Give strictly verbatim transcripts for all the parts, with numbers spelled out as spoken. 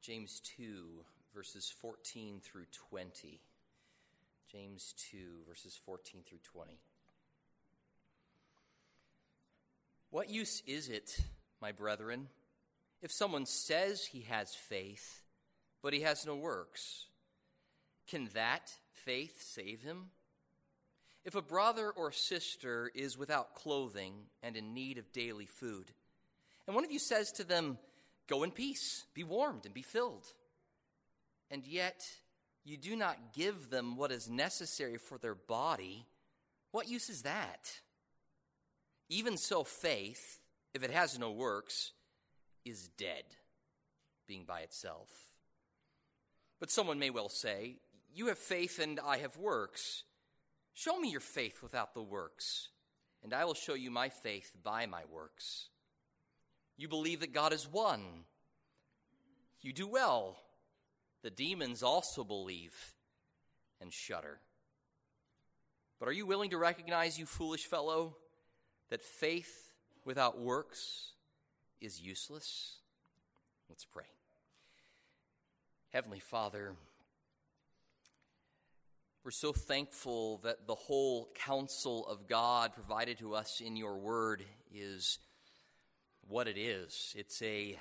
James two, verses fourteen through twenty. James two, verses fourteen through twenty. What use is it, my brethren, if someone says he has faith, but he has no works? Can that faith save him? If a brother or sister is without clothing and in need of daily food, and one of you says to them, "Go in peace, be warmed and be filled," and yet you do not give them what is necessary for their body, what use is that? Even so, faith, if it has no works, is dead, being by itself. But someone may well say, "You have faith and I have works. Show me your faith without the works, and I will show you my faith by my works. You believe that God is one. You do well. The demons also believe and shudder. But are you willing to recognize, you foolish fellow, that faith without works is useless?" Let's pray. Heavenly Father, we're so thankful that the whole counsel of God provided to us in your word is what it is. It's a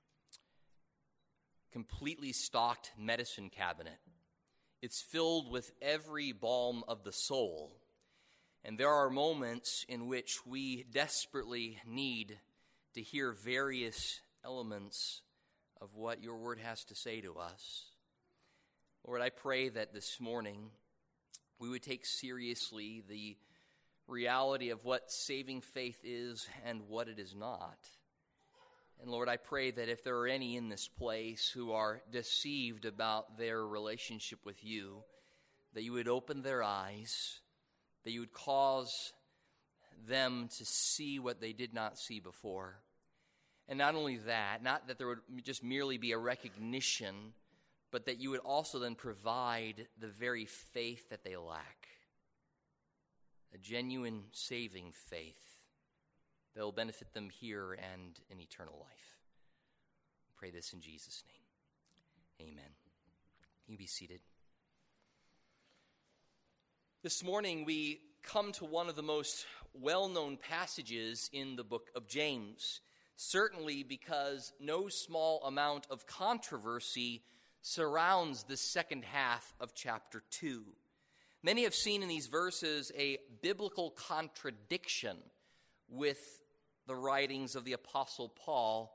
completely stocked medicine cabinet. It's filled with every balm of the soul. And there are moments in which we desperately need to hear various elements of what your word has to say to us. Lord, I pray that this morning we would take seriously the reality of what saving faith is and what it is not. And Lord, I pray that if there are any in this place who are deceived about their relationship with you, that you would open their eyes, that you would cause them to see what they did not see before. And not only that, not that there would just merely be a recognition, but that you would also then provide the very faith that they lack. A genuine saving faith that will benefit them here and in eternal life. We pray this in Jesus' name. Amen. You be seated. This morning we come to one of the most well-known passages in the book of James, certainly because no small amount of controversy surrounds the second half of chapter two. Many have seen in these verses a biblical contradiction with the writings of the Apostle Paul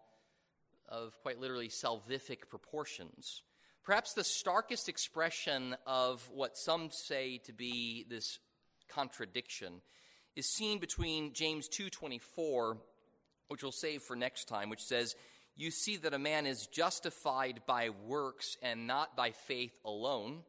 of quite literally salvific proportions. Perhaps the starkest expression of what some say to be this contradiction is seen between James two twenty-four, which we'll save for next time, which says, "You see that a man is justified by works and not by faith alone."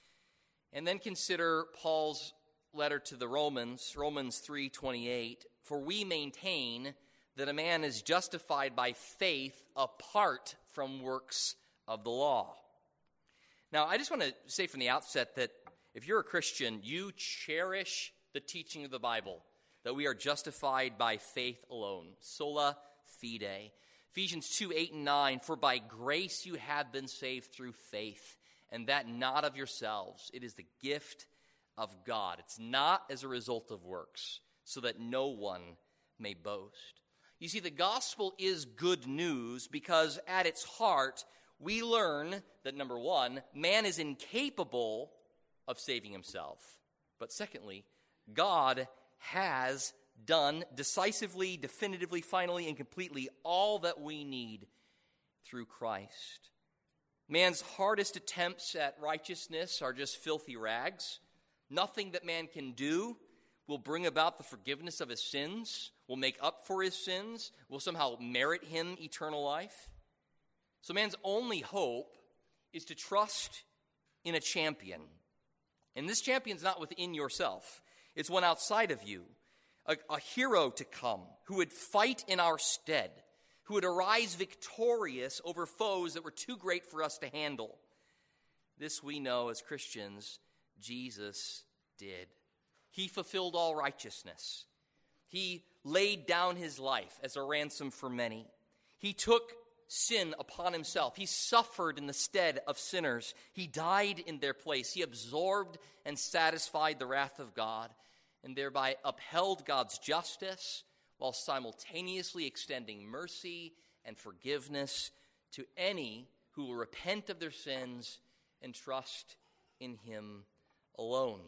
And then consider Paul's letter to the Romans, Romans three twenty-eight, "For we maintain that a man is justified by faith apart from works of the law." Now, I just want to say from the outset that if you're a Christian, you cherish the teaching of the Bible, that we are justified by faith alone, sola fide. Ephesians two eight and nine, "For by grace you have been saved through faith, and that not of yourselves. It is the gift of God." It's not as a result of works, so that no one may boast. You see, the gospel is good news because at its heart, we learn that, number one, man is incapable of saving himself. But secondly, God has done decisively, definitively, finally, and completely all that we need through Christ. Man's hardest attempts at righteousness are just filthy rags. Nothing that man can do will bring about the forgiveness of his sins, will make up for his sins, will somehow merit him eternal life. So man's only hope is to trust in a champion. And this champion's not within yourself. It's one outside of you, a, a hero to come who would fight in our stead, who would arise victorious over foes that were too great for us to handle. This we know as Christians, Jesus did. He fulfilled all righteousness. He laid down his life as a ransom for many. He took sin upon himself. He suffered in the stead of sinners. He died in their place. He absorbed and satisfied the wrath of God and thereby upheld God's justice while simultaneously extending mercy and forgiveness to any who will repent of their sins and trust in him alone.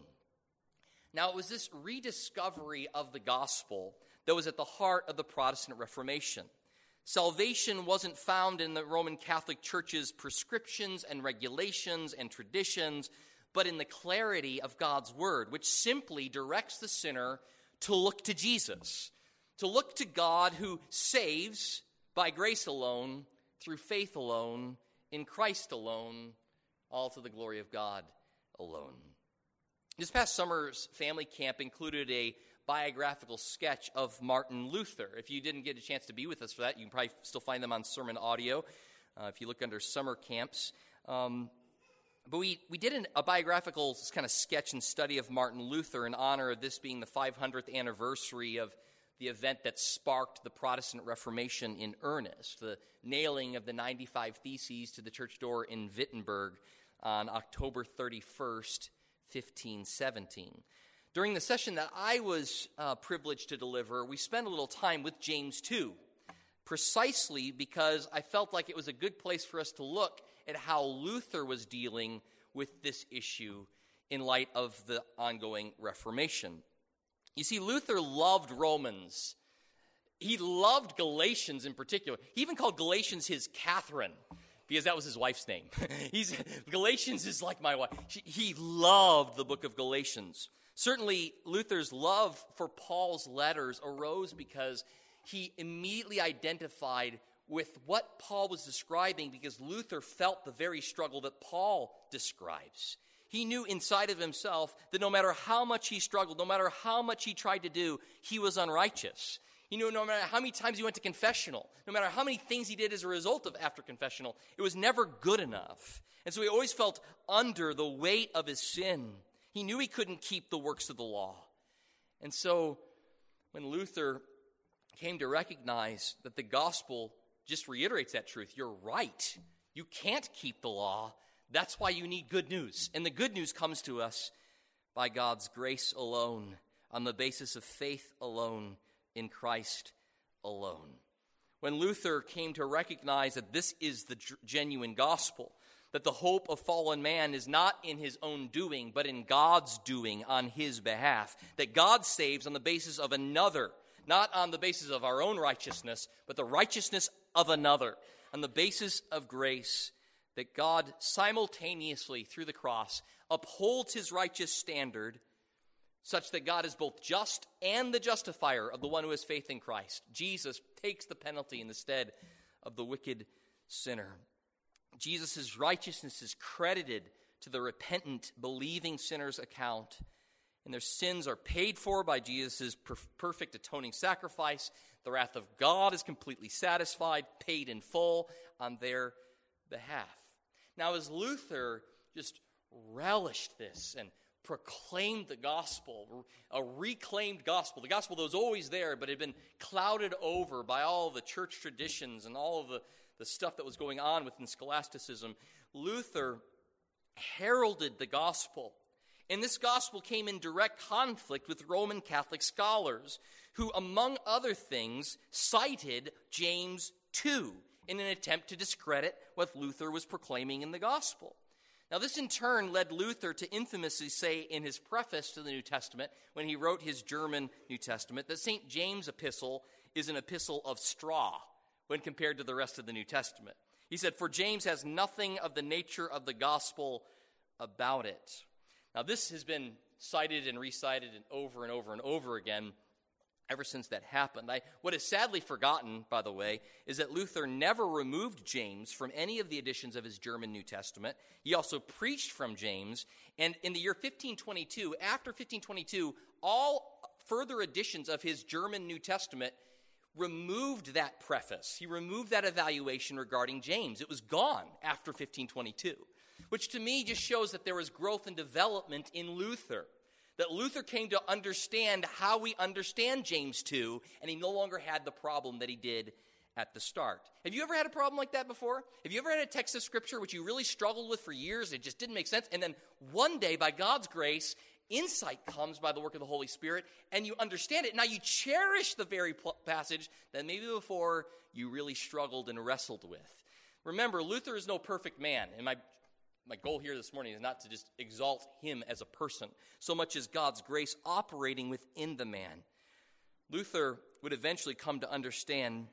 Now, it was this rediscovery of the gospel that was at the heart of the Protestant Reformation. Salvation wasn't found in the Roman Catholic Church's prescriptions and regulations and traditions, but in the clarity of God's word, which simply directs the sinner to look to Jesus, to look to God who saves by grace alone, through faith alone, in Christ alone, all to the glory of God alone. This past summer's family camp included a biographical sketch of Martin Luther. If you didn't get a chance to be with us for that, you can probably still find them on sermon audio uh, if you look under summer camps. Um, but we, we did an, a biographical kind of sketch and study of Martin Luther in honor of this being the five hundredth anniversary of the event that sparked the Protestant Reformation in earnest, the nailing of the ninety-five Theses to the church door in Wittenberg on October thirty-first, fifteen seventeen. During the session that I was uh, privileged to deliver, we spent a little time with James two, precisely because I felt like it was a good place for us to look at how Luther was dealing with this issue in light of the ongoing Reformation. You see, Luther loved Romans. He loved Galatians in particular. He even called Galatians his Catherine, because that was his wife's name. He's, Galatians is like my wife. She, he loved the book of Galatians. Certainly, Luther's love for Paul's letters arose because he immediately identified with what Paul was describing, because Luther felt the very struggle that Paul describes. He knew inside of himself that no matter how much he struggled, no matter how much he tried to do, he was unrighteous. He knew no matter how many times he went to confessional, no matter how many things he did as a result of after confessional, it was never good enough. And so he always felt under the weight of his sin. He knew he couldn't keep the works of the law. And so when Luther came to recognize that the gospel just reiterates that truth, you're right, you can't keep the law, that's why you need good news. And the good news comes to us by God's grace alone, on the basis of faith alone, in Christ alone. When Luther came to recognize that this is the genuine gospel, that the hope of fallen man is not in his own doing, but in God's doing on his behalf, that God saves on the basis of another, not on the basis of our own righteousness, but the righteousness of another, on the basis of grace, that God simultaneously, through the cross, upholds his righteous standard such that God is both just and the justifier of the one who has faith in Christ. Jesus takes the penalty in the stead of the wicked sinner. Jesus' righteousness is credited to the repentant, believing sinner's account, and their sins are paid for by Jesus' per- perfect atoning sacrifice. The wrath of God is completely satisfied, paid in full on their behalf. Now, as Luther just relished this and proclaimed the gospel, a reclaimed gospel, the gospel that was always there but had been clouded over by all the church traditions and all of the, the stuff that was going on within scholasticism, Luther heralded the gospel. And this gospel came in direct conflict with Roman Catholic scholars who, among other things, cited James two in an attempt to discredit what Luther was proclaiming in the gospel. Now, this in turn led Luther to infamously say in his preface to the New Testament, when he wrote his German New Testament, that Saint James' epistle is an epistle of straw when compared to the rest of the New Testament. He said, "For James has nothing of the nature of the gospel about it." Now, this has been cited and recited and over and over and over again ever since that happened. I, what is sadly forgotten, by the way, is that Luther never removed James from any of the editions of his German New Testament. He also preached from James, and in the year fifteen twenty-two, after fifteen twenty-two, all further editions of his German New Testament removed that preface. He removed that evaluation regarding James. It was gone after fifteen twenty-two, which to me just shows that there was growth and development in Luther. That Luther came to understand how we understand James two, and he no longer had the problem that he did at the start. Have you ever had a problem like that before? Have you ever had a text of Scripture which you really struggled with for years, it just didn't make sense, and then one day, by God's grace, insight comes by the work of the Holy Spirit, and you understand it. Now you cherish the very passage that maybe before you really struggled and wrestled with. Remember, Luther is no perfect man, and my my goal here this morning is not to just exalt him as a person, so much as God's grace operating within the man. Luther would eventually come to understand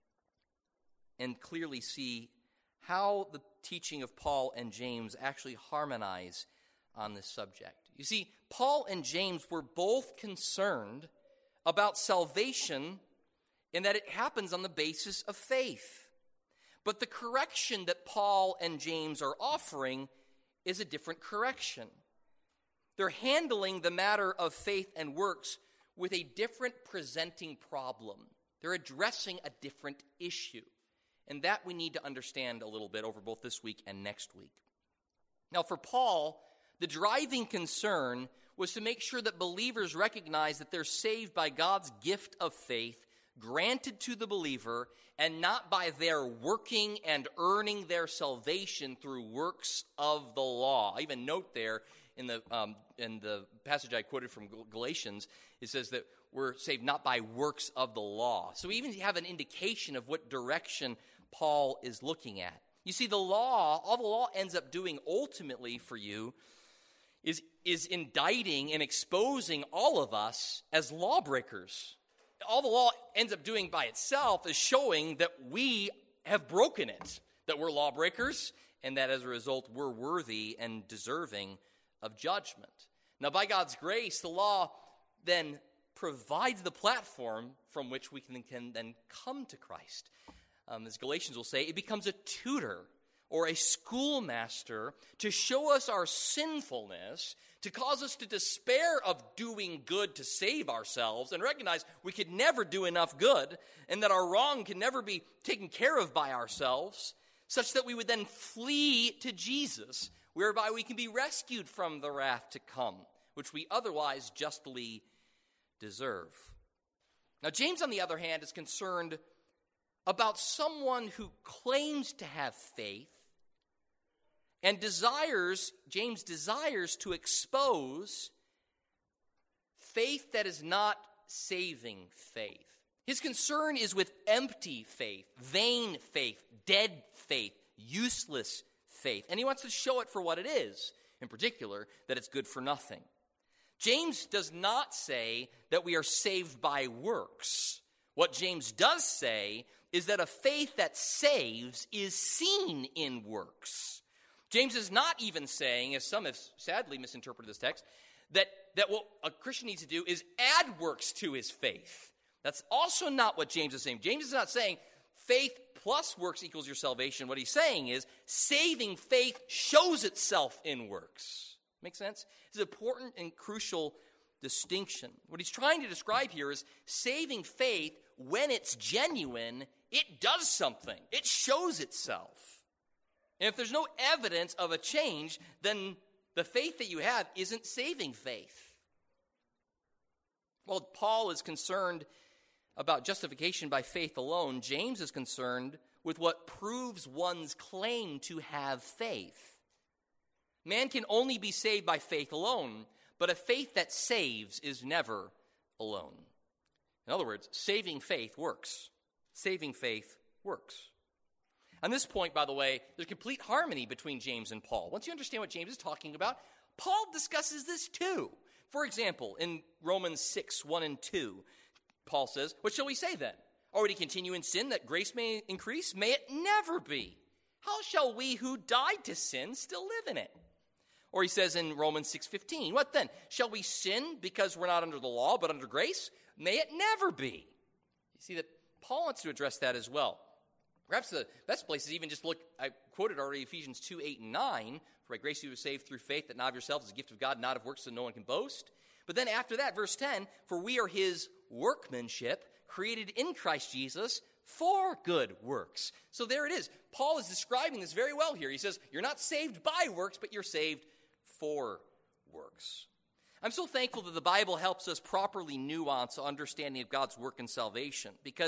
and clearly see how the teaching of Paul and James actually harmonize on this subject. You see, Paul and James were both concerned about salvation and that it happens on the basis of faith. But the correction that Paul and James are offering is a different correction. They're handling the matter of faith and works with a different presenting problem. They're addressing a different issue. And that we need to understand a little bit over both this week and next week. Now, for Paul, the driving concern was to make sure that believers recognize that they're saved by God's gift of faith granted to the believer and not by their working and earning their salvation through works of the law. I even note there in the um, in the passage I quoted from Galatians, it says that we're saved not by works of the law. So we even have an indication of what direction Paul is looking at. You see, the law, all the law ends up doing ultimately for you is, is indicting and exposing all of us as lawbreakers. All the law ends up doing by itself is showing that we have broken it, that we're lawbreakers, and that as a result we're worthy and deserving of judgment. Now, by God's grace, the law then provides the platform from which we can, can then come to Christ. Um, as Galatians will say, it becomes a tutor or a schoolmaster to show us our sinfulness, to cause us to despair of doing good to save ourselves and recognize we could never do enough good and that our wrong can never be taken care of by ourselves, such that we would then flee to Jesus, whereby we can be rescued from the wrath to come, which we otherwise justly deserve. Now, James, on the other hand, is concerned about someone who claims to have faith and desires, James desires to expose faith that is not saving faith. His concern is with empty faith, vain faith, dead faith, useless faith. And he wants to show it for what it is, in particular, that it's good for nothing. James does not say that we are saved by works. What James does say is that a faith that saves is seen in works. James is not even saying, as some have sadly misinterpreted this text, that, that what a Christian needs to do is add works to his faith. That's also not what James is saying. James is not saying faith plus works equals your salvation. What he's saying is saving faith shows itself in works. Make sense? It's an important and crucial distinction. What he's trying to describe here is saving faith, when it's genuine, it does something. It shows itself. And if there's no evidence of a change, then the faith that you have isn't saving faith. Well, Paul is concerned about justification by faith alone. James is concerned with what proves one's claim to have faith. Man can only be saved by faith alone, but a faith that saves is never alone. In other words, saving faith works. Saving faith works. On this point, by the way, there's complete harmony between James and Paul. Once you understand what James is talking about, Paul discusses this too. For example, in Romans six, one and two, Paul says, "What shall we say then? Are we to continue in sin that grace may increase? May it never be. How shall we who died to sin still live in it?" Or he says in Romans six fifteen, "What then? Shall we sin because we're not under the law but under grace? May it never be." You see that Paul wants to address that as well. Perhaps the best place is even just look, I quoted already Ephesians two, eight, and nine, "For by grace you were saved through faith, that not of yourselves is a gift of God, not of works, so no one can boast." But then after that, verse ten, "For we are his workmanship, created in Christ Jesus for good works." So there it is. Paul is describing this very well here. He says, you're not saved by works, but you're saved for works. I'm so thankful that the Bible helps us properly nuance our understanding of God's work in salvation, because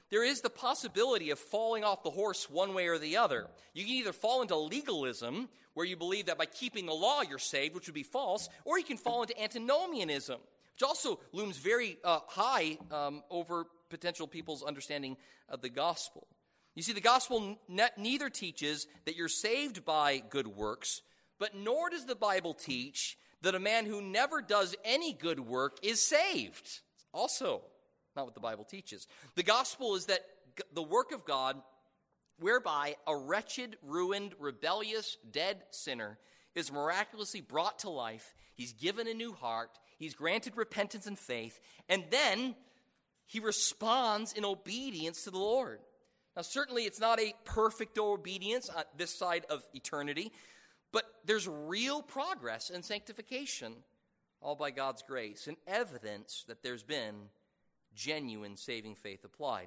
there is the possibility of falling off the horse one way or the other. You can either fall into legalism, where you believe that by keeping the law you're saved, which would be false, or you can fall into antinomianism, which also looms very uh, high um, over potential people's understanding of the gospel. You see, the gospel ne- neither teaches that you're saved by good works, but nor does the Bible teach that a man who never does any good work is saved. It's also not what the Bible teaches. The gospel is that g- the work of God whereby a wretched, ruined, rebellious, dead sinner is miraculously brought to life. He's given a new heart. He's granted repentance and faith. And then he responds in obedience to the Lord. Now, certainly it's not a perfect obedience on this side of eternity, but there's real progress in sanctification, all by God's grace, and evidence that there's been genuine saving faith applied.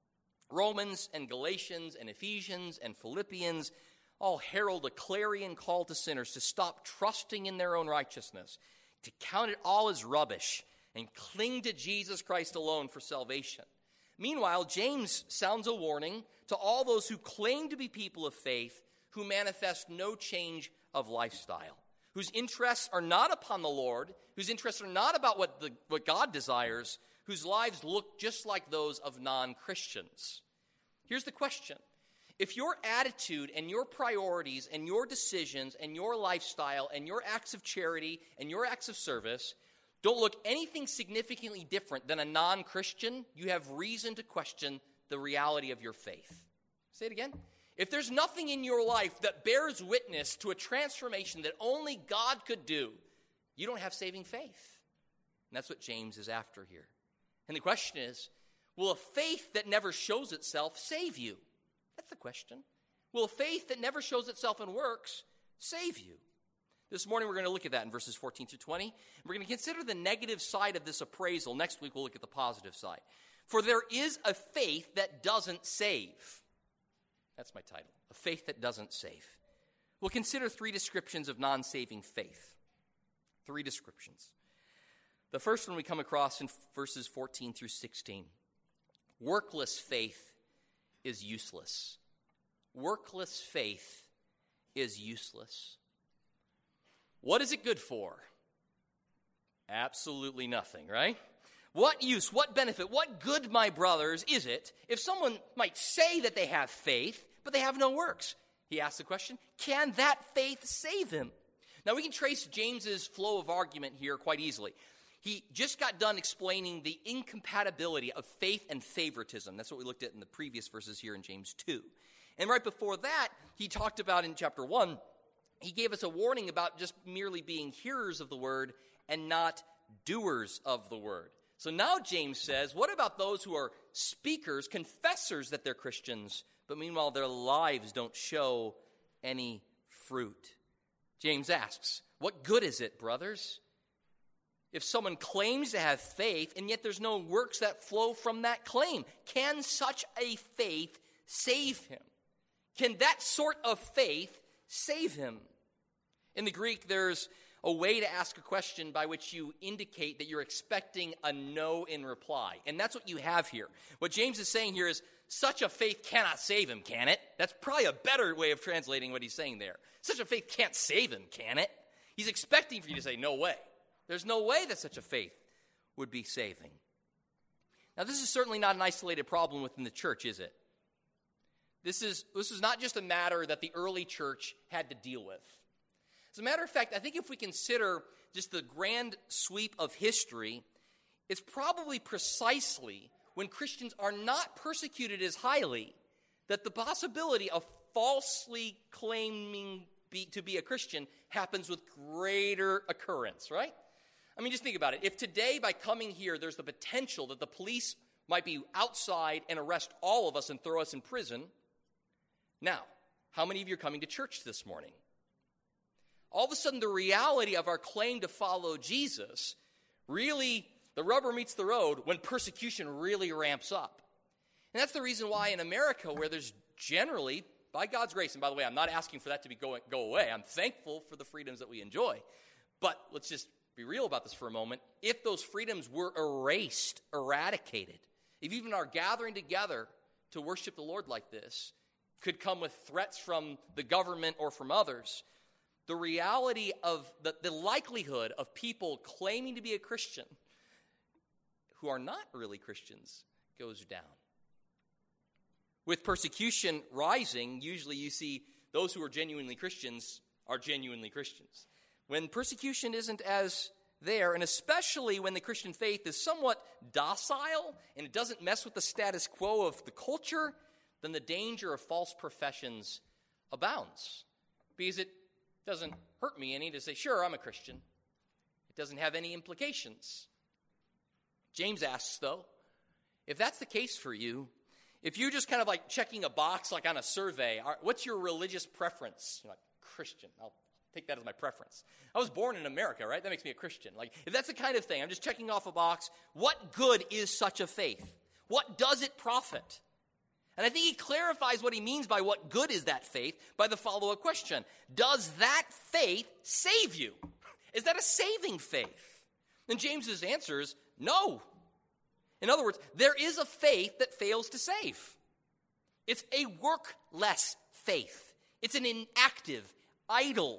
Romans and Galatians and Ephesians and Philippians all herald a clarion call to sinners to stop trusting in their own righteousness, to count it all as rubbish, and cling to Jesus Christ alone for salvation. Meanwhile, James sounds a warning to all those who claim to be people of faith, who manifest no change of lifestyle, whose interests are not upon the Lord, whose interests are not about what, the, what God desires, whose lives look just like those of non-Christians. Here's the question. If your attitude and your priorities and your decisions and your lifestyle and your acts of charity and your acts of service don't look anything significantly different than a non-Christian, you have reason to question the reality of your faith. Say it again. If there's nothing in your life that bears witness to a transformation that only God could do, you don't have saving faith. And that's what James is after here. And the question is, will a faith that never shows itself save you? That's the question. Will a faith that never shows itself in works save you? This morning we're going to look at that in verses fourteen through twenty. We're going to consider the negative side of this appraisal. Next week we'll look at the positive side. For there is a faith that doesn't save. That's my title. A faith that doesn't save. We'll consider three descriptions of non-saving faith. Three descriptions. The first one we come across in verses fourteen through sixteen. Workless faith is useless. Workless faith is useless. What is it good for? Absolutely nothing, right? What use, what benefit, what good, my brothers, is it if someone might say that they have faith, but they have no works? He asks the question, can that faith save him? Now, we can trace James's flow of argument here quite easily. He just got done explaining the incompatibility of faith and favoritism. That's what we looked at in the previous verses here in James two. And right before that, he talked about in chapter one, he gave us a warning about just merely being hearers of the word and not doers of the word. So now James says, what about those who are speakers, confessors that they're Christians, but meanwhile their lives don't show any fruit? James asks, what good is it, brothers, if someone claims to have faith and yet there's no works that flow from that claim? Can such a faith save him? Can that sort of faith save him? In the Greek, there's a way to ask a question by which you indicate that you're expecting a no in reply. And that's what you have here. What James is saying here is, such a faith cannot save him, can it? That's probably a better way of translating what he's saying there. Such a faith can't save him, can it? He's expecting for you to say, no way. There's no way that such a faith would be saving. Now, this is certainly not an isolated problem within the church, is it? This is, this is not just a matter that the early church had to deal with. As a matter of fact, I think if we consider just the grand sweep of history, it's probably precisely when Christians are not persecuted as highly that the possibility of falsely claiming be, to be a Christian happens with greater occurrence, right? I mean, just think about it. If today, by coming here, there's the potential that the police might be outside and arrest all of us and throw us in prison, now, how many of you are coming to church this morning? All of a sudden, the reality of our claim to follow Jesus really, the rubber meets the road when persecution really ramps up. And that's the reason why in America, where there's generally, by God's grace, and by the way, I'm not asking for that to be go, go away. I'm thankful for the freedoms that we enjoy. But let's just be real about this for a moment. If those freedoms were erased, eradicated, if even our gathering together to worship the Lord like this could come with threats from the government or from others, the reality of the, the likelihood of people claiming to be a Christian who are not really Christians goes down. With persecution rising, usually you see those who are genuinely Christians are genuinely Christians. When persecution isn't as there, and especially when the Christian faith is somewhat docile and it doesn't mess with the status quo of the culture, then the danger of false professions abounds. Because it doesn't hurt me any to say, sure, I'm a Christian. It doesn't have any implications. James asks, though, if that's the case for you, if you're just kind of like checking a box like on a survey, what's your religious preference? You're like, Christian. I'll take that as my preference. I was born in America, right? That makes me a Christian. Like, if that's the kind of thing, I'm just checking off a box. What good is such a faith? What does it profit? And I think he clarifies what he means by what good is that faith by the follow-up question. Does that faith save you? Is that a saving faith? And James's answer is no. In other words, there is a faith that fails to save. It's a workless faith. It's an inactive, idle,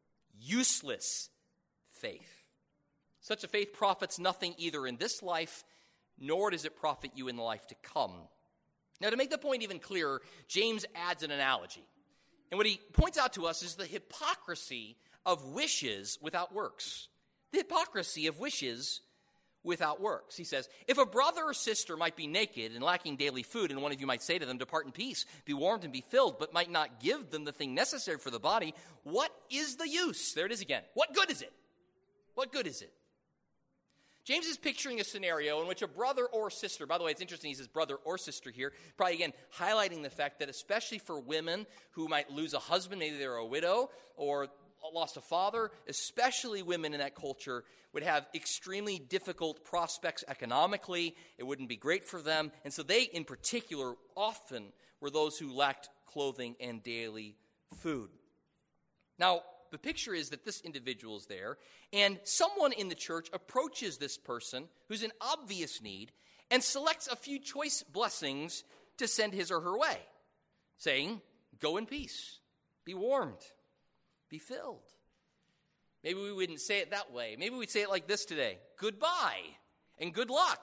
useless faith. Such a faith profits nothing either in this life, nor does it profit you in the life to come. Now, to make the point even clearer, James adds an analogy. And what he points out to us is the hypocrisy of wishes without works. The hypocrisy of wishes without works. He says, if a brother or sister might be naked and lacking daily food, and one of you might say to them, depart in peace, be warmed and be filled, but might not give them the thing necessary for the body, what is the use? There it is again. What good is it? What good is it? James is picturing a scenario in which a brother or sister, by the way, it's interesting, he says brother or sister here, probably again highlighting the fact that especially for women who might lose a husband, maybe they're a widow or lost a father, especially women in that culture would have extremely difficult prospects economically. It wouldn't be great for them. And so they, in particular, often were those who lacked clothing and daily food. Now, the picture is that this individual is there, and someone in the church approaches this person who's in obvious need and selects a few choice blessings to send his or her way, saying, go in peace, be warmed, be filled. Maybe we wouldn't say it that way. Maybe we'd say it like this today. Goodbye and good luck.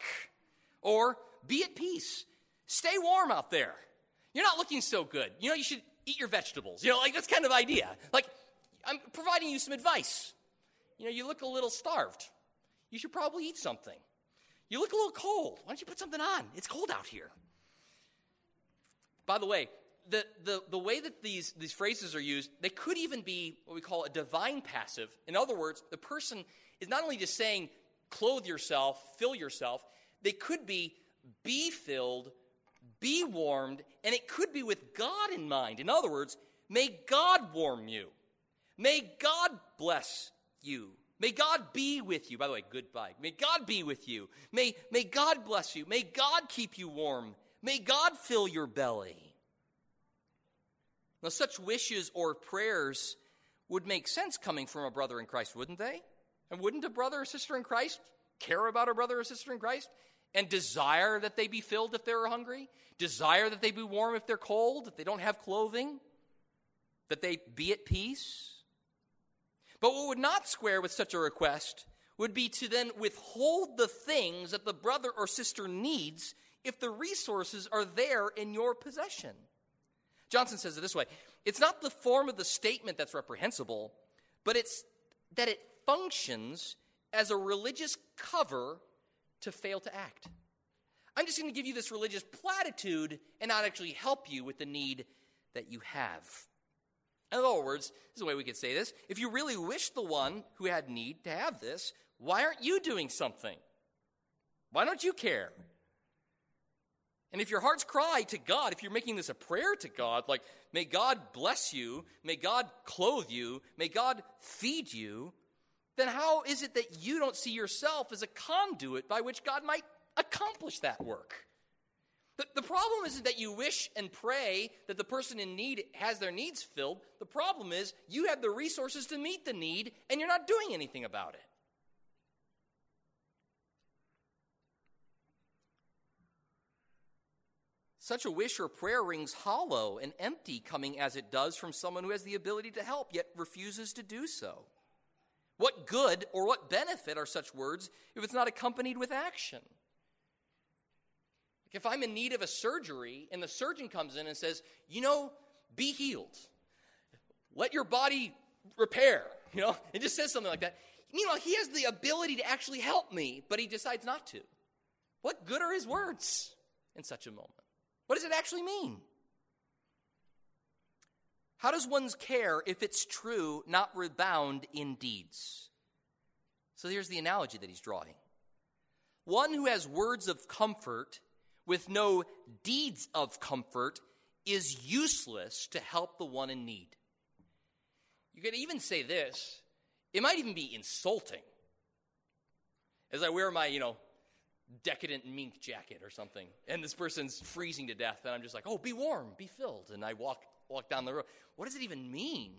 Or be at peace. Stay warm out there. You're not looking so good. You know, you should eat your vegetables. You know, like this kind of idea. Like, I'm providing you some advice. You know, you look a little starved. You should probably eat something. You look a little cold. Why don't you put something on? It's cold out here. By the way, The, the, the way that these, these phrases are used, they could even be what we call a divine passive. In other words, the person is not only just saying, clothe yourself, fill yourself. They could be, be filled, be warmed, and it could be with God in mind. In other words, may God warm you. May God bless you. May God be with you. By the way, goodbye. May God be with you. May, may God bless you. May God keep you warm. May God fill your belly. Now, such wishes or prayers would make sense coming from a brother in Christ, wouldn't they? And wouldn't a brother or sister in Christ care about a brother or sister in Christ and desire that they be filled if they're hungry, desire that they be warm if they're cold, if they don't have clothing, that they be at peace? But what would not square with such a request would be to then withhold the things that the brother or sister needs if the resources are there in your possession. Johnson says it this way, it's not the form of the statement that's reprehensible, but it's that it functions as a religious cover to fail to act. I'm just going to give you this religious platitude and not actually help you with the need that you have. In other words, this is the way we could say this. If you really wish the one who had need to have this, why aren't you doing something? Why don't you care? And if your heart's cry to God, if you're making this a prayer to God, like, may God bless you, may God clothe you, may God feed you, then how is it that you don't see yourself as a conduit by which God might accomplish that work? The, the problem isn't that you wish and pray that the person in need has their needs filled. The problem is you have the resources to meet the need, and you're not doing anything about it. Such a wish or prayer rings hollow and empty, coming as it does from someone who has the ability to help, yet refuses to do so. What good or what benefit are such words if it's not accompanied with action? If I'm in need of a surgery and the surgeon comes in and says, you know, be healed. Let your body repair, you know, and just says something like that. Meanwhile, he has the ability to actually help me, but he decides not to. What good are his words in such a moment? What does it actually mean? How does one's care, if it's true, not rebound in deeds? So here's the analogy that he's drawing. One who has words of comfort with no deeds of comfort is useless to help the one in need. You could even say this. It might even be insulting. As I wear my, you know, decadent mink jacket or something, and this person's freezing to death, and I'm just like, oh, be warm, be filled, and I walk walk down the road. What does it even mean?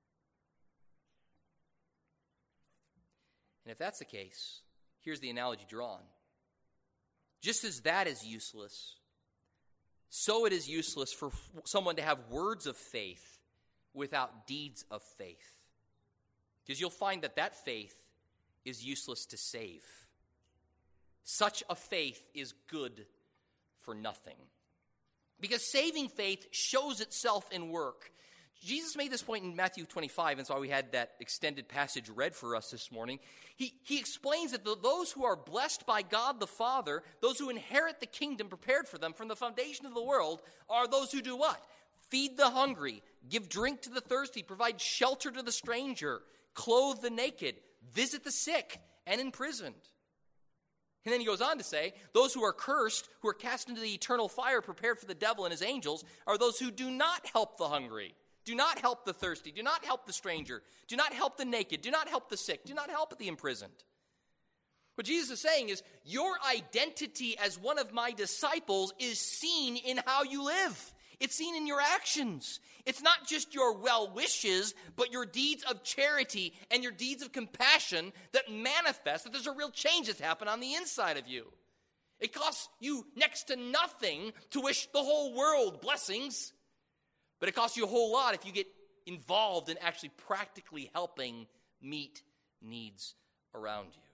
And if that's the case, here's the analogy drawn. Just as that is useless, so it is useless for someone to have words of faith without deeds of faith. Because you'll find that that faith is useless to save. Such a faith is good for nothing. Because saving faith shows itself in work. Jesus made this point in Matthew twenty-five, and so we had that extended passage read for us this morning. He, he explains that the, those who are blessed by God the Father, those who inherit the kingdom prepared for them from the foundation of the world, are those who do what? Feed the hungry, give drink to the thirsty, provide shelter to the stranger, clothe the naked, visit the sick and imprisoned. And then he goes on to say, those who are cursed, who are cast into the eternal fire prepared for the devil and his angels, are those who do not help the hungry, do not help the thirsty, do not help the stranger, do not help the naked, do not help the sick, do not help the imprisoned. What Jesus is saying is, your identity as one of my disciples is seen in how you live. It's seen in your actions. It's not just your well wishes, but your deeds of charity and your deeds of compassion that manifest that there's a real change that's happened on the inside of you. It costs you next to nothing to wish the whole world blessings, but it costs you a whole lot if you get involved in actually practically helping meet needs around you.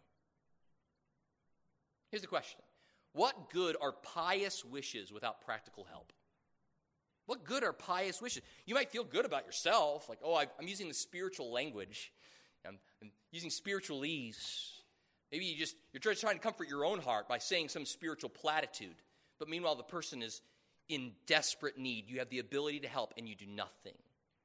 Here's the question. What good are pious wishes without practical help? What good are pious wishes? You might feel good about yourself, like, oh, I'm using the spiritual language. I'm, I'm using spiritualese. Maybe you just, you're just trying to comfort your own heart by saying some spiritual platitude. But meanwhile, the person is in desperate need. You have the ability to help, and you do nothing.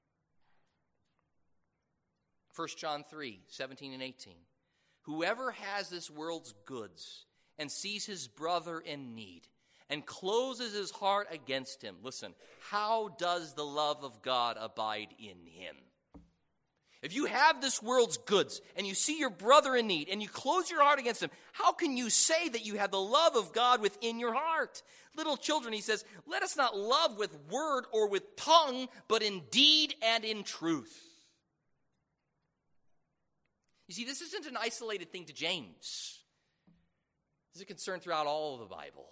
First John three, seventeen and eighteen. Whoever has this world's goods and sees his brother in need and closes his heart against him. Listen, how does the love of God abide in him? If you have this world's goods and you see your brother in need and you close your heart against him, how can you say that you have the love of God within your heart? Little children, he says, let us not love with word or with tongue, but in deed and in truth. You see, this isn't an isolated thing to James. This is a concern throughout all of the Bible.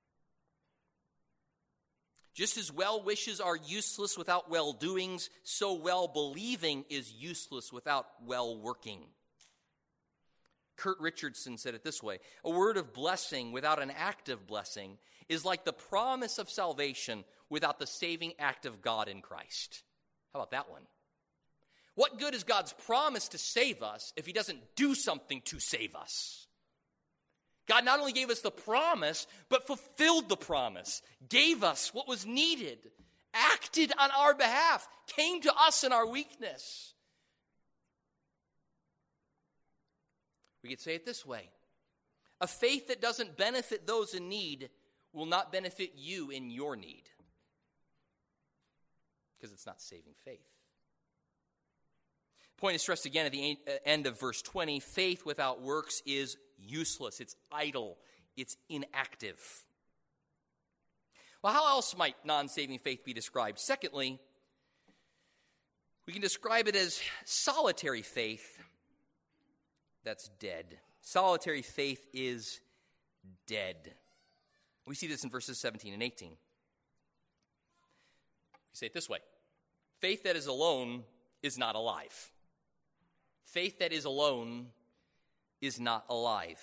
Just as well wishes are useless without well doings, so well believing is useless without well working. Kurt Richardson said it this way: a word of blessing without an act of blessing is like the promise of salvation without the saving act of God in Christ. How about that one? What good is God's promise to save us if he doesn't do something to save us? God not only gave us the promise, but fulfilled the promise, gave us what was needed, acted on our behalf, came to us in our weakness. We could say it this way: a faith that doesn't benefit those in need will not benefit you in your need, because it's not saving faith. Point is stressed again at the end of verse twenty. Faith without works is useless. It's idle. It's inactive. Well, how else might non-saving faith be described? Secondly, we can describe it as solitary faith that's dead. Solitary faith is dead. We see this in verses seventeen and eighteen. say it this way. Faith that is alone is not alive. Faith that is alone is not alive.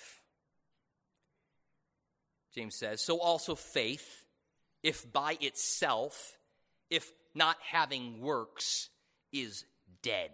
James says, so also faith, if by itself, if not having works, is dead.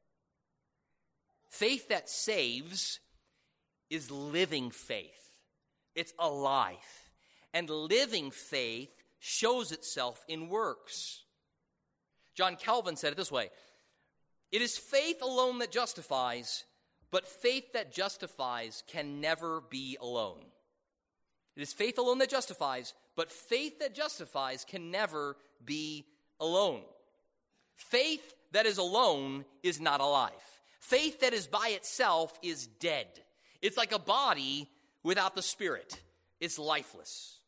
Faith that saves is living faith. It's alive. And living faith shows itself in works. John Calvin said it this way, it is faith alone that justifies, but faith that justifies can never be alone. It is faith alone that justifies, but faith that justifies can never be alone. Faith that is alone is not alive. Faith that is by itself is dead. It's like a body without the spirit. It's lifeless.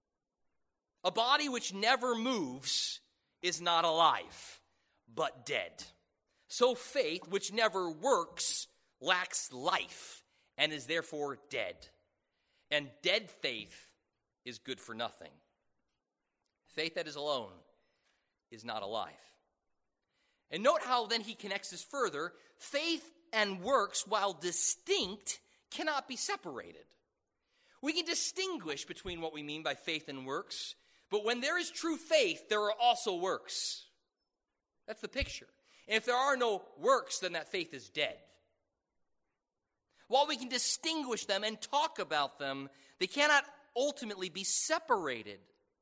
A body which never moves is not alive, but dead. So faith, which never works, lacks life and is therefore dead. And dead faith is good for nothing. Faith that is alone is not alive. And note how then he connects this further. Faith and works, while distinct, cannot be separated. We can distinguish between what we mean by faith and works, but when there is true faith, there are also works. That's the picture. And if there are no works, then that faith is dead. While we can distinguish them and talk about them, they cannot ultimately be separated.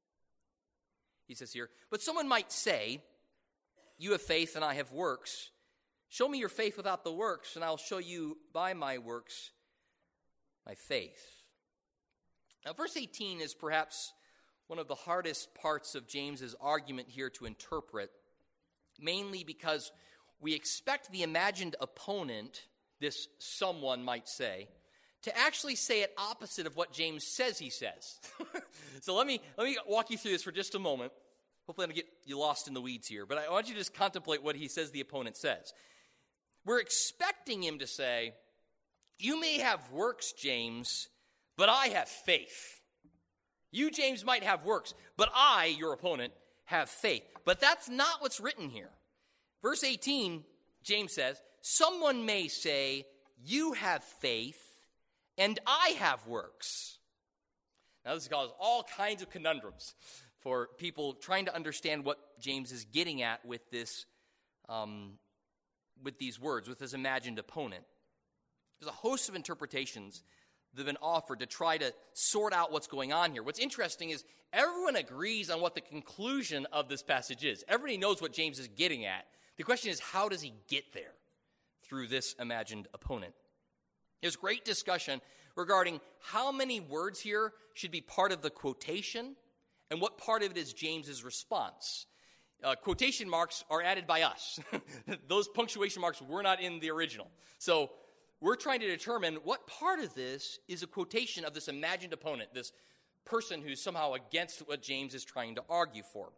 He says here, but someone might say, you have faith and I have works. Show me your faith without the works, and I'll show you by my works my faith. Now, verse eighteen is perhaps one of the hardest parts of James's argument here to interpret, mainly because we expect the imagined opponent, this someone might say, to actually say it opposite of what James says he says. So let me let me walk you through this for just a moment. Hopefully I don't get you lost in the weeds here, but I want you to just contemplate what he says the opponent says. We're expecting him to say, you may have works, James, but I have faith. You, James, might have works, but I, your opponent, have faith. But that's not what's written here. Verse eighteen, James says, someone may say, you have faith, and I have works. Now, this causes all kinds of conundrums for people trying to understand what James is getting at with this, um, with these words, with his imagined opponent. There's a host of interpretations that have been offered to try to sort out what's going on here. What's interesting is everyone agrees on what the conclusion of this passage is. Everybody knows what James is getting at. The question is, how does he get there through this imagined opponent? There's great discussion regarding how many words here should be part of the quotation and what part of it is James's response. Uh, quotation marks are added by us. Those punctuation marks were not in the original. So we're trying to determine what part of this is a quotation of this imagined opponent, this person who's somehow against what James is trying to argue for.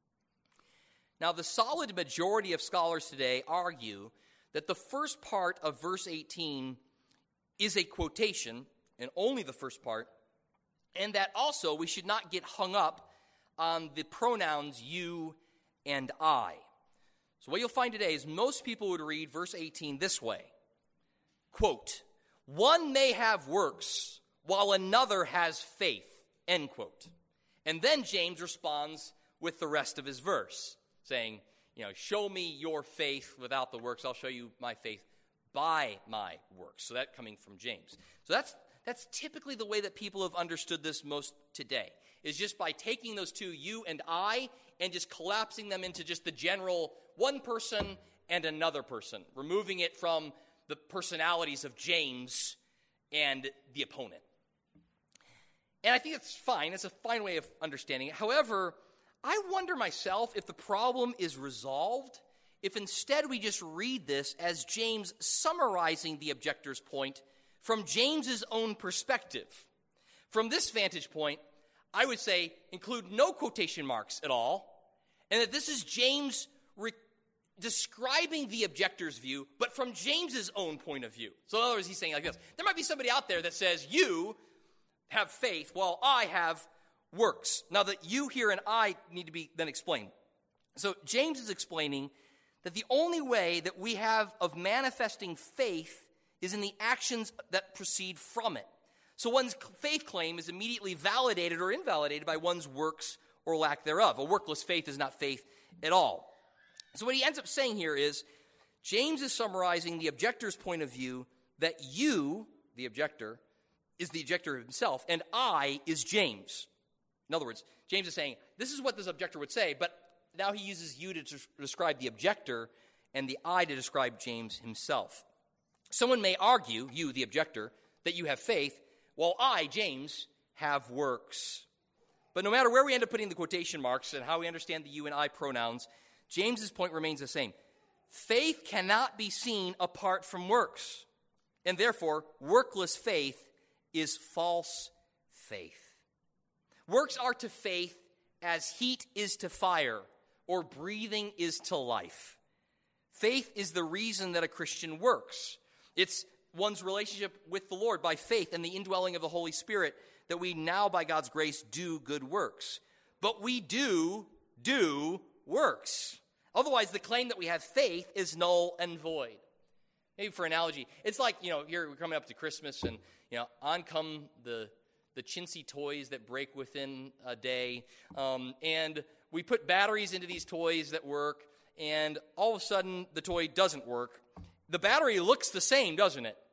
Now, the solid majority of scholars today argue that the first part of verse eighteen is a quotation, and only the first part, and that also we should not get hung up on the pronouns you and I. So what you'll find today is most people would read verse eighteen this way, quote, one may have works while another has faith, end quote. And then James responds with the rest of his verse, saying, you know, show me your faith without the works, I'll show you my faith by my works. So that coming from James. So that's that's typically the way that people have understood this most today, is just by taking those two, you and I, and just collapsing them into just the general one person and another person, removing it from the personalities of James and the opponent. And I think it's fine. It's a fine way of understanding it. However, I wonder myself if the problem is resolved if instead we just read this as James summarizing the objector's point from James's own perspective. From this vantage point, I would say include no quotation marks at all, and that this is James re- describing the objector's view, but from James's own point of view. So in other words, he's saying like this. There might be somebody out there that says, you have faith while I have works. Now, the you here and I need to be then explained. So James is explaining that the only way that we have of manifesting faith is in the actions that proceed from it. So one's faith claim is immediately validated or invalidated by one's works or lack thereof. A workless faith is not faith at all. So what he ends up saying here is, James is summarizing the objector's point of view that you, the objector, is the objector himself, and I is James. In other words, James is saying, this is what this objector would say, but now he uses you to des- describe the objector and the I to describe James himself. Someone may argue, you, the objector, that you have faith, while I, James, have works. But no matter where we end up putting the quotation marks and how we understand the you and I pronouns, James's point remains the same. Faith cannot be seen apart from works, and therefore, workless faith is false faith. Works are to faith as heat is to fire, or breathing is to life. Faith is the reason that a Christian works. It's one's relationship with the Lord by faith and the indwelling of the Holy Spirit that we now, by God's grace, do good works. But we do do works. Otherwise, the claim that we have faith is null and void. Maybe for analogy, it's like, you know, here we're coming up to Christmas and, you know, on come the the chintzy toys that break within a day. Um, and we put batteries into these toys that work, and all of a sudden the toy doesn't work. The battery looks the same, doesn't it?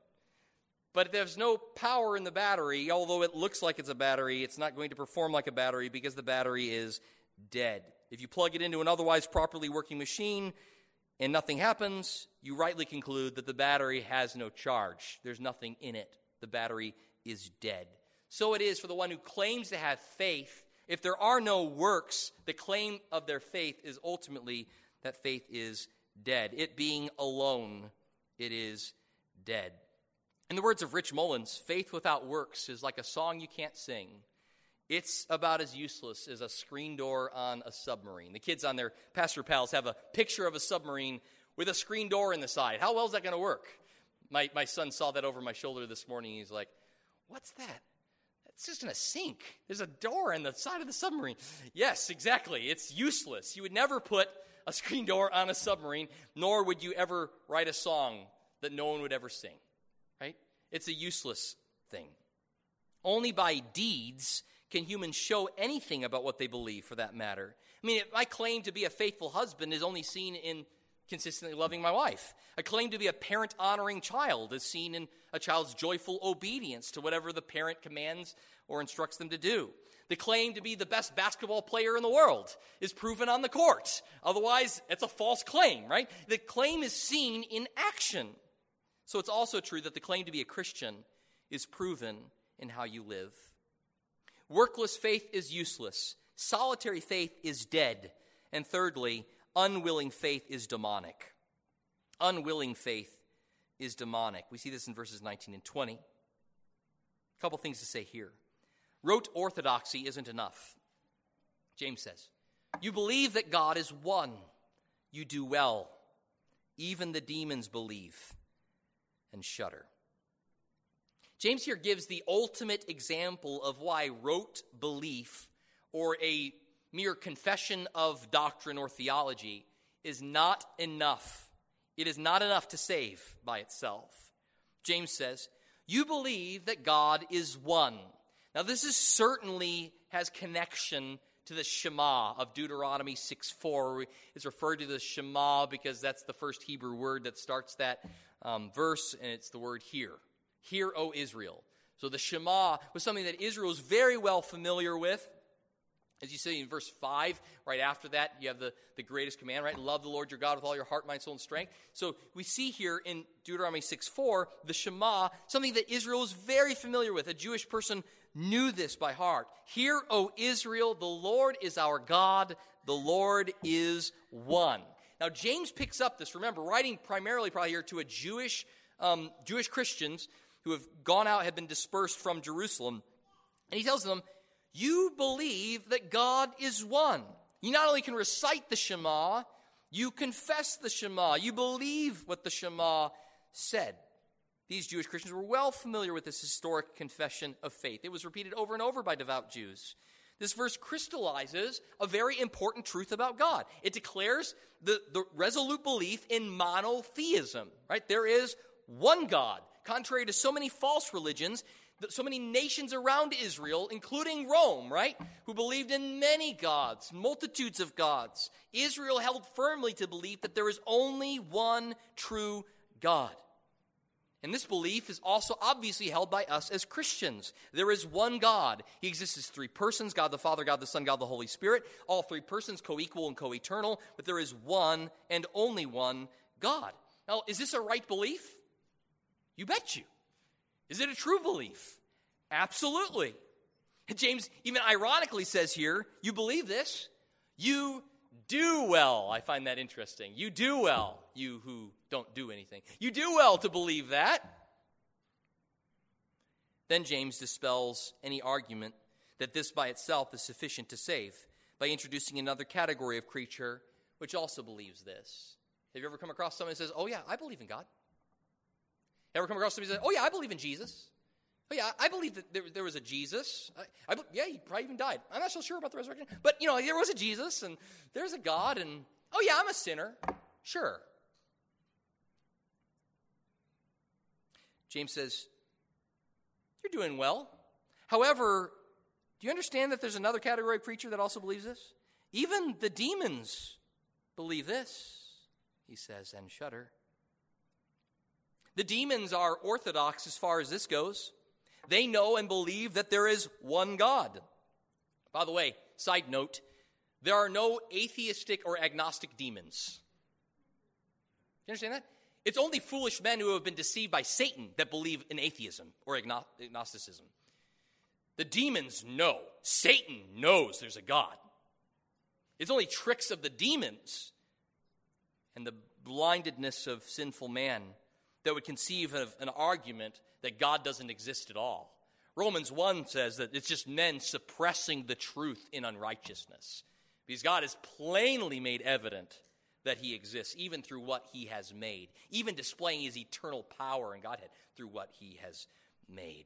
But there's no power in the battery. Although it looks like it's a battery, it's not going to perform like a battery because the battery is dead. If you plug it into an otherwise properly working machine and nothing happens, you rightly conclude that the battery has no charge. There's nothing in it. The battery is dead. So it is for the one who claims to have faith. If there are no works, the claim of their faith is ultimately that faith is dead. It being alone, it is dead. In the words of Rich Mullins, faith without works is like a song you can't sing. It's about as useless as a screen door on a submarine. The kids on their Pastor Pals have a picture of a submarine with a screen door in the side. How well is that going to work? My my son saw that over my shoulder this morning. He's like, what's that? It's just going to sink. There's a door on the side of the submarine. Yes, exactly. It's useless. You would never put a screen door on a submarine, nor would you ever write a song that no one would ever sing. Right? It's a useless thing. Only by deeds can humans show anything about what they believe, for that matter. I mean, my claim to be a faithful husband is only seen in consistently loving my wife. A claim to be a parent-honoring child is seen in a child's joyful obedience to whatever the parent commands or instructs them to do. The claim to be the best basketball player in the world is proven on the court. Otherwise, it's a false claim, right? The claim is seen in action. So it's also true that the claim to be a Christian is proven in how you live. Workless faith is useless. Solitary faith is dead. And thirdly, unwilling faith is demonic. Unwilling faith is demonic. We see this in verses nineteen and twenty. A couple things to say here. Rote orthodoxy isn't enough. James says, you believe that God is one. You do well. Even the demons believe and shudder. James here gives the ultimate example of why rote belief or a mere confession of doctrine or theology is not enough. It is not enough to save by itself. James says, you believe that God is one. Now this is certainly has connection to the Shema of Deuteronomy six four. It's referred to the Shema because that's the first Hebrew word that starts that um, verse, and it's the word hear. Hear, O Israel. So the Shema was something that Israel was very well familiar with. As you see in verse five, right after that, you have the, the greatest command, right? Love the Lord your God with all your heart, mind, soul, and strength. So we see here in Deuteronomy six four, the Shema, something that Israel was very familiar with. A Jewish person knew this by heart. Hear, O Israel, the Lord is our God, the Lord is one. Now James picks up this, remember, writing primarily probably here to a Jewish, um, Jewish Christians who have gone out, have been dispersed from Jerusalem. And he tells them, you believe that God is one. You not only can recite the Shema, you confess the Shema. You believe what the Shema said. These Jewish Christians were well familiar with this historic confession of faith. It was repeated over and over by devout Jews. This verse crystallizes a very important truth about God. It declares the, the resolute belief in monotheism, right? There is one God, contrary to so many false religions, so many nations around Israel, including Rome, right, who believed in many gods, multitudes of gods. Israel held firmly to believe that there is only one true God. And this belief is also obviously held by us as Christians. There is one God. He exists as three persons, God the Father, God the Son, God the Holy Spirit. All three persons co-equal and co-eternal, but there is one and only one God. Now, is this a right belief? You bet you. Is it a true belief? Absolutely. James even ironically says here, you believe this? You do well. I find that interesting. You do well, you who don't do anything. You do well to believe that. Then James dispels any argument that this by itself is sufficient to save by introducing another category of creature which also believes this. Have you ever come across someone who says, oh yeah, I believe in God? Ever come across somebody who says, oh yeah, I believe in Jesus? Oh yeah, I believe that there, there was a Jesus. I, I, yeah, he probably even died. I'm not so sure about the resurrection. But, you know, there was a Jesus, and there's a God, and, oh yeah, I'm a sinner. Sure. James says, you're doing well. However, do you understand that there's another category of creature that also believes this? Even the demons believe this, he says, and shudder. The demons are orthodox as far as this goes. They know and believe that there is one God. By the way, side note, there are no atheistic or agnostic demons. You understand that? It's only foolish men who have been deceived by Satan that believe in atheism or agnosticism. The demons know. Satan knows there's a God. It's only tricks of the demons and the blindedness of sinful man that would conceive of an argument that God doesn't exist at all. Romans one says that it's just men suppressing the truth in unrighteousness. Because God has plainly made evident that he exists, even through what he has made, even displaying his eternal power and Godhead through what he has made.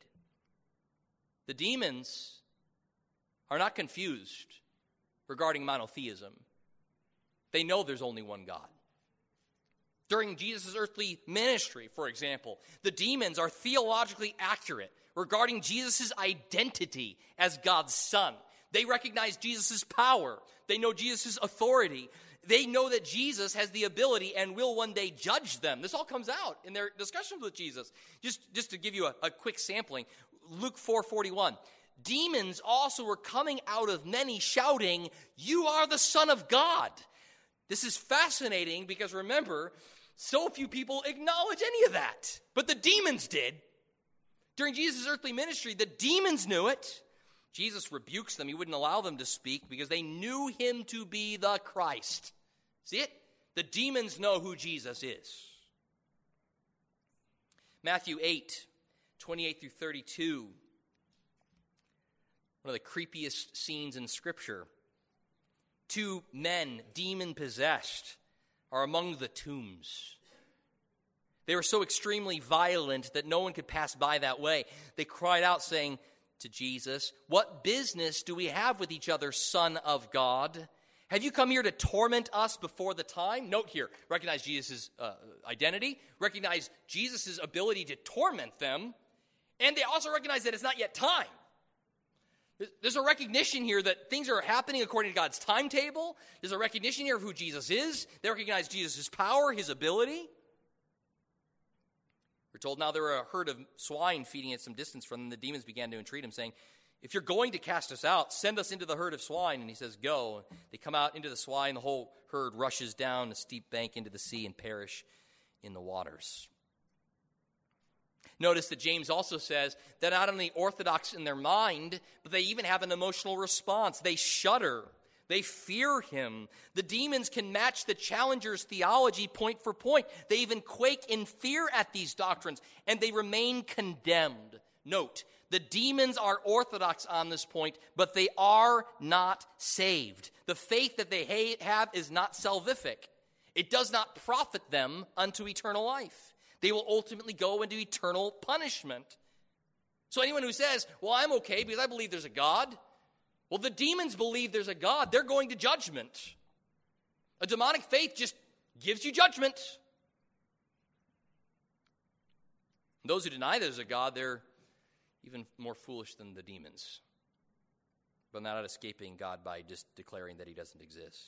The demons are not confused regarding monotheism. They know there's only one God. During Jesus' earthly ministry, for example, the demons are theologically accurate regarding Jesus' identity as God's Son. They recognize Jesus' power. They know Jesus' authority. They know that Jesus has the ability and will one day judge them. This all comes out in their discussions with Jesus. Just, just to give you a, a quick sampling, Luke four forty-one. Demons also were coming out of many shouting, "You are the Son of God." This is fascinating because remember, so few people acknowledge any of that. But the demons did. During Jesus' earthly ministry, the demons knew it. Jesus rebukes them. He wouldn't allow them to speak because they knew him to be the Christ. See it? The demons know who Jesus is. Matthew eight, twenty-eight through thirty-two. One of the creepiest scenes in Scripture. Two men, demon-possessed, are among the tombs. They were so extremely violent that no one could pass by that way. They cried out, saying to Jesus, "What business do we have with each other, Son of God? Have you come here to torment us before the time?" Note here, recognize Jesus' uh, identity, recognize Jesus' ability to torment them, and they also recognize that it's not yet time. There's a recognition here that things are happening according to God's timetable. There's a recognition here of who Jesus is. They recognize Jesus' power, his ability. We're told now there were a herd of swine feeding at some distance from them. The demons began to entreat him, saying, "If you're going to cast us out, send us into the herd of swine." And he says, "Go." They come out into the swine. The whole herd rushes down a steep bank into the sea and perish in the waters. Notice that James also says that not only orthodox in their mind, but they even have an emotional response. They shudder. They fear him. The demons can match the challenger's theology point for point. They even quake in fear at these doctrines, and they remain condemned. Note, the demons are orthodox on this point, but they are not saved. The faith that they have is not salvific. It does not profit them unto eternal life. They will ultimately go into eternal punishment. So anyone who says, "Well, I'm okay because I believe there's a God," Well, the demons believe there's a God. They're going to judgment. A demonic faith just gives you judgment. Those who deny there's a God, they're even more foolish than the demons. But not escaping God by just declaring that he doesn't exist.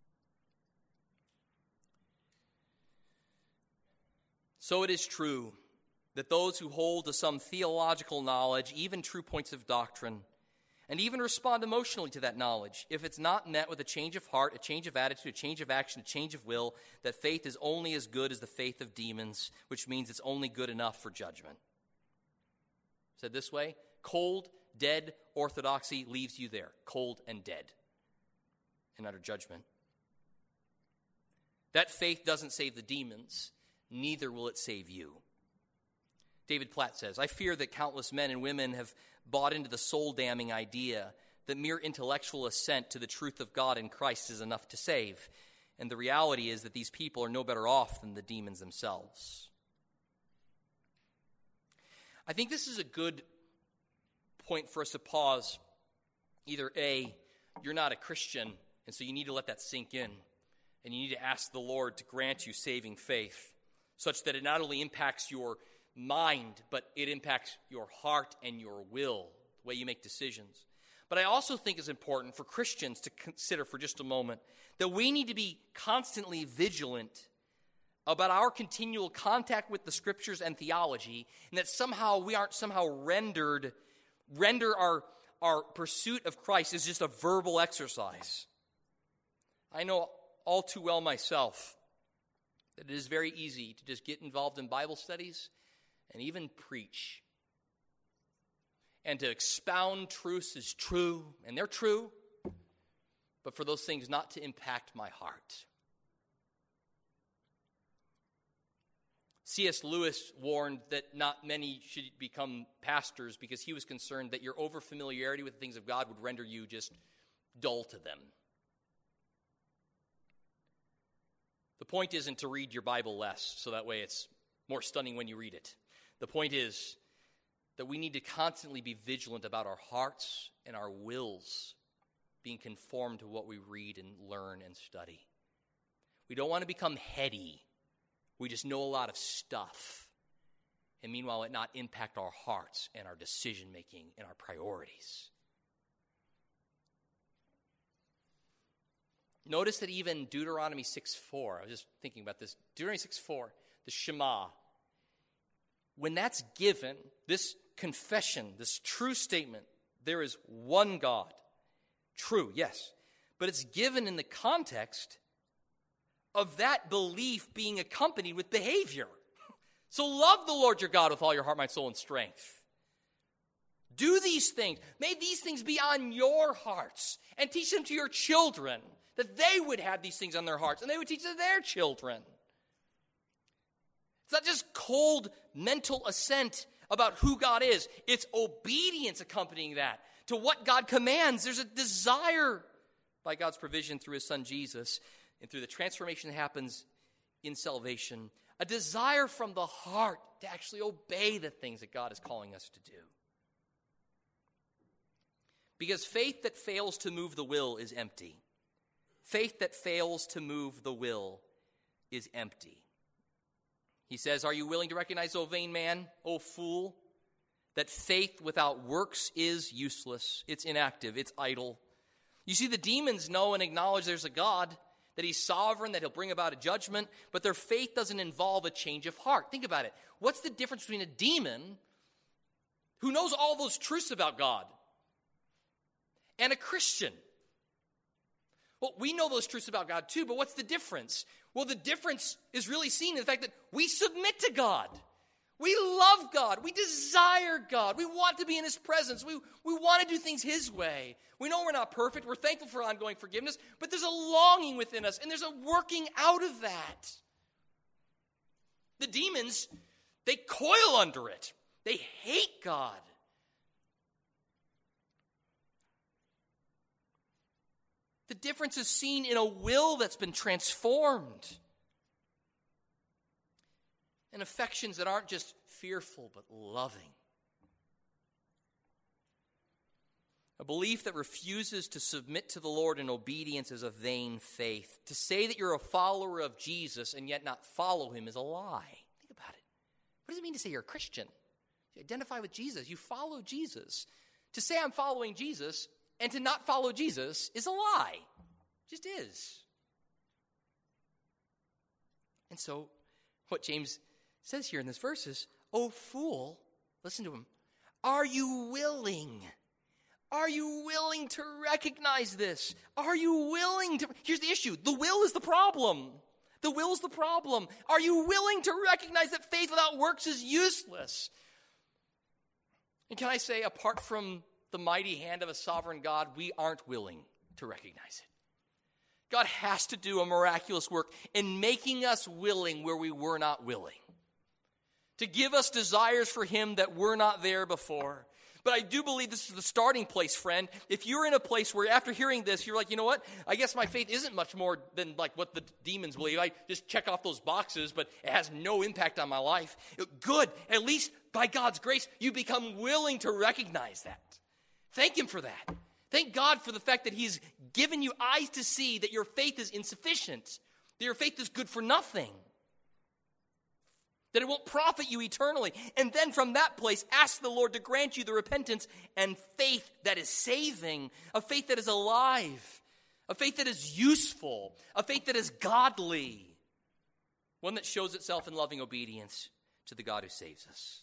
So it is true that those who hold to some theological knowledge, even true points of doctrine, and even respond emotionally to that knowledge, if it's not met with a change of heart, a change of attitude, a change of action, a change of will, that faith is only as good as the faith of demons, which means it's only good enough for judgment. Said this way, cold, dead orthodoxy leaves you there, cold and dead, and under judgment. That faith doesn't save the demons, neither will it save you. David Platt says, I fear that countless men and women have bought into the soul-damning idea that mere intellectual assent to the truth of God in Christ is enough to save. And the reality is that these people are no better off than the demons themselves. I think this is a good point for us to pause. Either A, you're not a Christian, and so you need to let that sink in. And you need to ask the Lord to grant you saving faith, such that it not only impacts your mind, but it impacts your heart and your will, the way you make decisions. But I also think it's important for Christians to consider for just a moment that we need to be constantly vigilant about our continual contact with the Scriptures and theology, and that somehow we aren't somehow rendered, render our, our pursuit of Christ as just a verbal exercise. I know all too well myself that it is very easy to just get involved in Bible studies and even preach, and to expound truths as true, and they're true, but for those things not to impact my heart. C S Lewis warned that not many should become pastors because he was concerned that your overfamiliarity with the things of God would render you just dull to them. The point isn't to read your Bible less, so that way it's more stunning when you read it. The point is that we need to constantly be vigilant about our hearts and our wills being conformed to what we read and learn and study. We don't want to become heady. We just know a lot of stuff. And meanwhile, it not impact our hearts and our decision-making and our priorities. Notice that even Deuteronomy six four, I was just thinking about this, Deuteronomy six four, the Shema, when that's given, this confession, this true statement, there is one God. True, yes. But it's given in the context of that belief being accompanied with behavior. So love the Lord your God with all your heart, mind, soul, and strength. Do these things. May these things be on your hearts. And teach them to your children, that they would have these things on their hearts, and they would teach to their children. It's not just cold mental assent about who God is. It's obedience accompanying that to what God commands. There's a desire by God's provision through his son Jesus and through the transformation that happens in salvation, a desire from the heart to actually obey the things that God is calling us to do. Because faith that fails to move the will is empty. Faith that fails to move the will is empty. He says, are you willing to recognize, O vain man, O fool, that faith without works is useless, it's inactive, it's idle. You see, the demons know and acknowledge there's a God, that he's sovereign, that he'll bring about a judgment, but their faith doesn't involve a change of heart. Think about it. What's the difference between a demon who knows all those truths about God and a Christian? Well, we know those truths about God too, but what's the difference? Well, the difference is really seen in the fact that we submit to God. We love God. We desire God. We want to be in his presence. We, we want to do things his way. We know we're not perfect. We're thankful for ongoing forgiveness, but there's a longing within us, and there's a working out of that. The demons, they coil under it. They hate God. The difference is seen in a will that's been transformed. And affections that aren't just fearful, but loving. A belief that refuses to submit to the Lord in obedience is a vain faith. To say that you're a follower of Jesus and yet not follow him is a lie. Think about it. What does it mean to say you're a Christian? You identify with Jesus. You follow Jesus. To say I'm following Jesus and to not follow Jesus is a lie. It just is. And so what James says here in this verse is, "Oh fool," listen to him, "are you willing? Are you willing to recognize this? Are you willing to..." Here's the issue. The will is the problem. The will is the problem. Are you willing to recognize that faith without works is useless? And can I say, apart from the mighty hand of a sovereign God, we aren't willing to recognize it. God has to do a miraculous work in making us willing where we were not willing, to give us desires for him that were not there before. But I do believe this is the starting place, friend. If you're in a place where after hearing this, you're like, you know what? I guess my faith isn't much more than like what the demons believe. I just check off those boxes, but it has no impact on my life. Good. At least by God's grace, you become willing to recognize that. Thank him for that. Thank God for the fact that he's given you eyes to see that your faith is insufficient, that your faith is good for nothing, that it won't profit you eternally. And then from that place, ask the Lord to grant you the repentance and faith that is saving, a faith that is alive, a faith that is useful, a faith that is godly, one that shows itself in loving obedience to the God who saves us.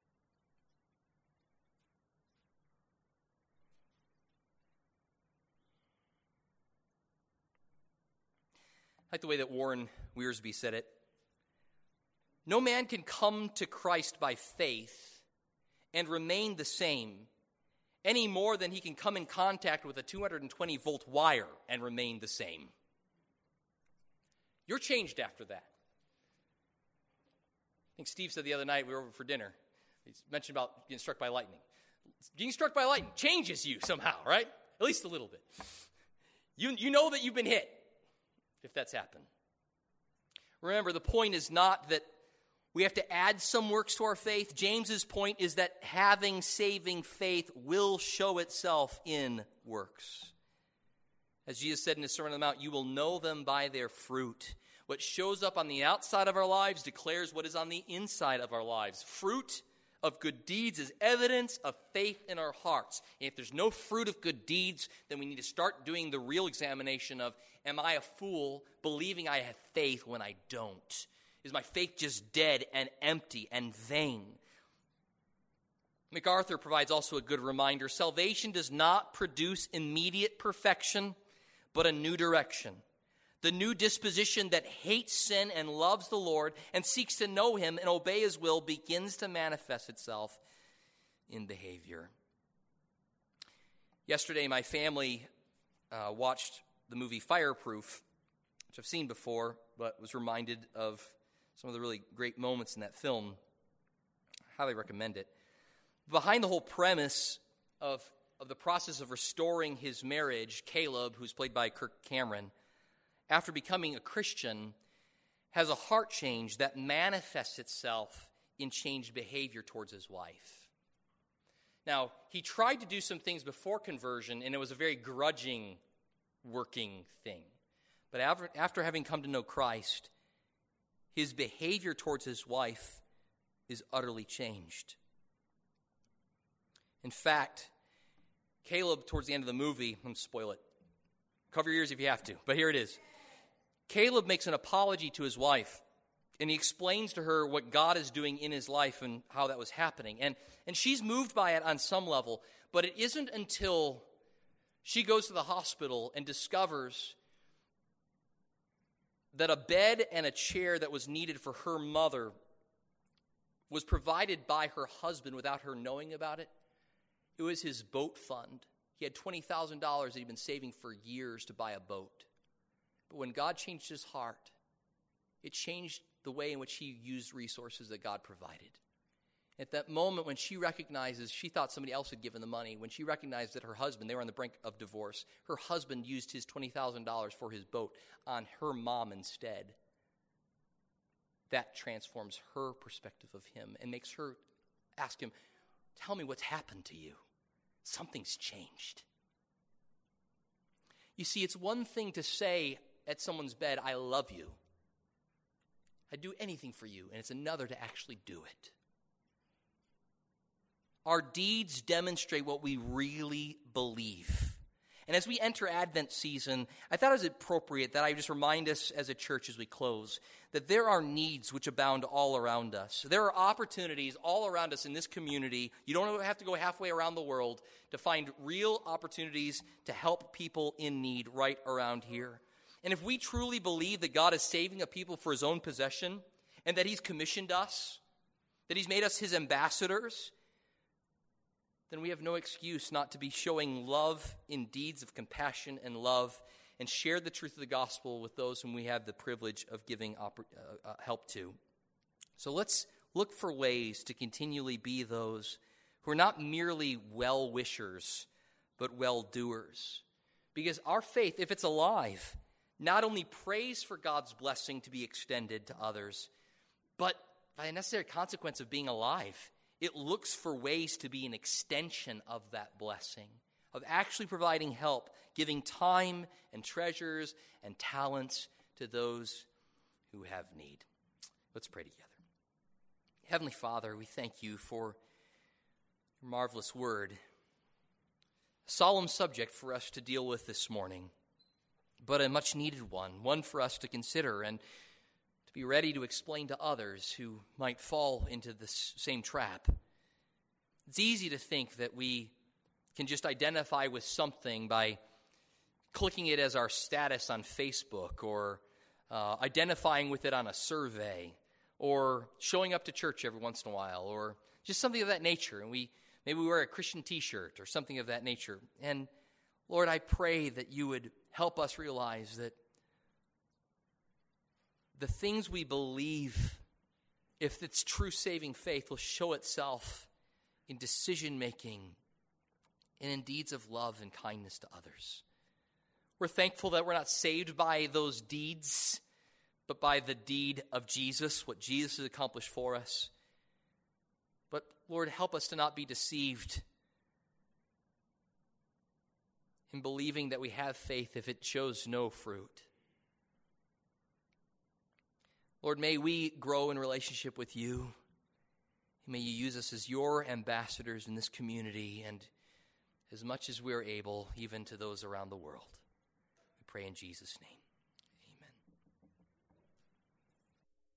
I like the way that Warren Wiersbe said it. No man can come to Christ by faith and remain the same any more than he can come in contact with a two hundred twenty volt wire and remain the same. You're changed after that. I think Steve said the other night, we were over for dinner, he mentioned about getting struck by lightning. Getting struck by lightning changes you somehow, right? At least a little bit. You, you know that you've been hit, if that's happened. Remember, the point is not that we have to add some works to our faith. James's point is that having saving faith will show itself in works. As Jesus said in his Sermon on the Mount, you will know them by their fruit. What shows up on the outside of our lives declares what is on the inside of our lives. Fruit of good deeds is evidence of faith in our hearts. And if there's no fruit of good deeds, then we need to start doing the real examination of, am I a fool believing I have faith when I don't? Is my faith just dead and empty and vain? MacArthur provides also a good reminder. Salvation does not produce immediate perfection, but a new direction. The new disposition that hates sin and loves the Lord and seeks to know him and obey his will begins to manifest itself in behavior. Yesterday, my family uh, watched the movie Fireproof, which I've seen before, but was reminded of some of the really great moments in that film. I highly recommend it. Behind the whole premise of, of the process of restoring his marriage, Caleb, who's played by Kirk Cameron, after becoming a Christian, has a heart change that manifests itself in changed behavior towards his wife. Now, he tried to do some things before conversion, and it was a very grudging working thing. But after, after having come to know Christ, his behavior towards his wife is utterly changed. In fact, Caleb, towards the end of the movie, I'm going to spoil it. Cover your ears if you have to, but here it is. Caleb makes an apology to his wife, and he explains to her what God is doing in his life and how that was happening. And, and she's moved by it on some level, but it isn't until she goes to the hospital and discovers that a bed and a chair that was needed for her mother was provided by her husband without her knowing about it. It was his boat fund. He had twenty thousand dollars that he'd been saving for years to buy a boat. But when God changed his heart, it changed the way in which he used resources that God provided. At that moment when she recognizes, she thought somebody else had given the money, when she recognized that her husband, they were on the brink of divorce, her husband used his twenty thousand dollars for his boat on her mom instead. That transforms her perspective of him and makes her ask him, tell me what's happened to you. something's changed. You see, it's one thing to say at someone's bed, I love you. I'd do anything for you. And it's another to actually do it. Our deeds demonstrate what we really believe. And as we enter Advent season, I thought it was appropriate that I just remind us as a church as we close that there are needs which abound all around us. There are opportunities all around us in this community. You don't have to go halfway around the world to find real opportunities to help people in need right around here. And if we truly believe that God is saving a people for his own possession and that he's commissioned us, that he's made us his ambassadors, then we have no excuse not to be showing love in deeds of compassion and love and share the truth of the gospel with those whom we have the privilege of giving oppor- uh, uh, help to. So let's look for ways to continually be those who are not merely well-wishers, but well-doers. Because our faith, if it's alive, not only prays for God's blessing to be extended to others, but by a necessary consequence of being alive, it looks for ways to be an extension of that blessing, of actually providing help, giving time and treasures and talents to those who have need. Let's pray together. Heavenly Father, we thank you for your marvelous word, a solemn subject for us to deal with this morning, but a much needed one, one for us to consider and to be ready to explain to others who might fall into this same trap. It's easy to think that we can just identify with something by clicking it as our status on Facebook or uh, identifying with it on a survey or showing up to church every once in a while or just something of that nature. And we maybe we wear a Christian t-shirt or something of that nature. And Lord, I pray that you would help us realize that the things we believe, if it's true saving faith, will show itself in decision-making and in deeds of love and kindness to others. We're thankful that we're not saved by those deeds, but by the deed of Jesus, what Jesus has accomplished for us. But Lord, help us to not be deceived in believing that we have faith if it shows no fruit. Lord, may we grow in relationship with you. May you use us as your ambassadors in this community and as much as we're able, even to those around the world. We pray in Jesus' name.